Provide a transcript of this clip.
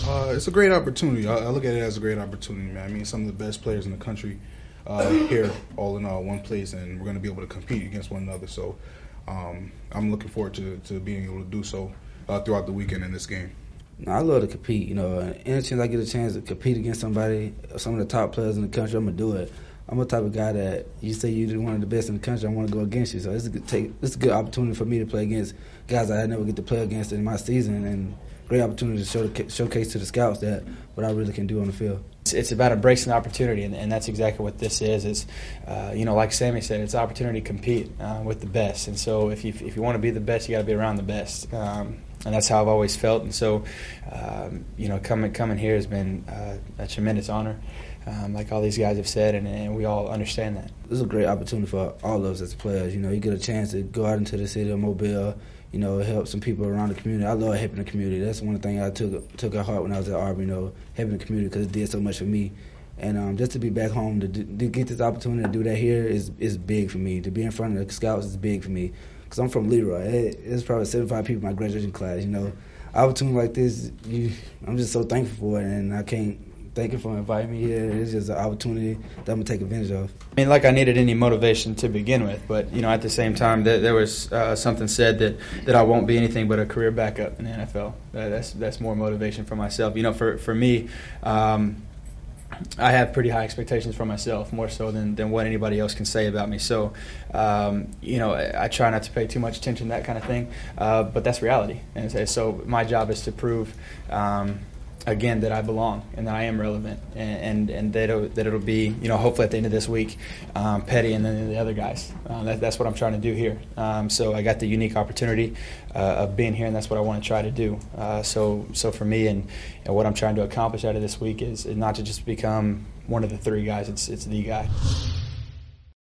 It's a great opportunity. I look at it as a great opportunity, man. I mean, some of the best players in the country here, all in all, one place, and we're going to be able to compete against one another. So I'm looking forward to being able to do so throughout the weekend in this game. I love to compete. Any chance I get a chance to compete against somebody, some of the top players in the country, I'm going to do it. I'm the type of guy that you say you're one of the best in the country, I want to go against you. So it's a good opportunity for me to play against guys I never get to play against in my season, and great opportunity to showcase to the scouts that what I really can do on the field. It's about embracing the opportunity, and that's exactly what this is. It's, like Sammy said, it's an opportunity to compete with the best. And so if you want to be the best, you got to be around the best. And that's how I've always felt. And so, coming here has been a tremendous honor, like all these guys have said, and we all understand that. This is a great opportunity for all of us as players. You get a chance to go out into the city of Mobile, help some people around the community. I love helping the community. That's one thing I took at heart when I was at Auburn, helping the community, because it did so much for me. And just to be back home, to get this opportunity to do that here is big for me. To be in front of the scouts is big for me, because I'm from Leroy. There's probably 75 people in my graduation class. Opportunity like this, I'm just so thankful for it, and I can't thank you for inviting me here. It's just an opportunity that I'm going to take advantage of. I mean, like I needed any motivation to begin with, but, at the same time, there was something said that I won't be anything but a career backup in the NFL. That's more motivation for myself. For me, I have pretty high expectations for myself, more so than what anybody else can say about me. So, I try not to pay too much attention to that kind of thing, but that's reality. And so my job is to prove again, that I belong and that I am relevant, and that it'll be, hopefully at the end of this week, Petty and then the other guys. That's what I'm trying to do here. So I got the unique opportunity of being here, and that's what I want to try to do. So for me, and what I'm trying to accomplish out of this week is not to just become one of the three guys. It's the guy.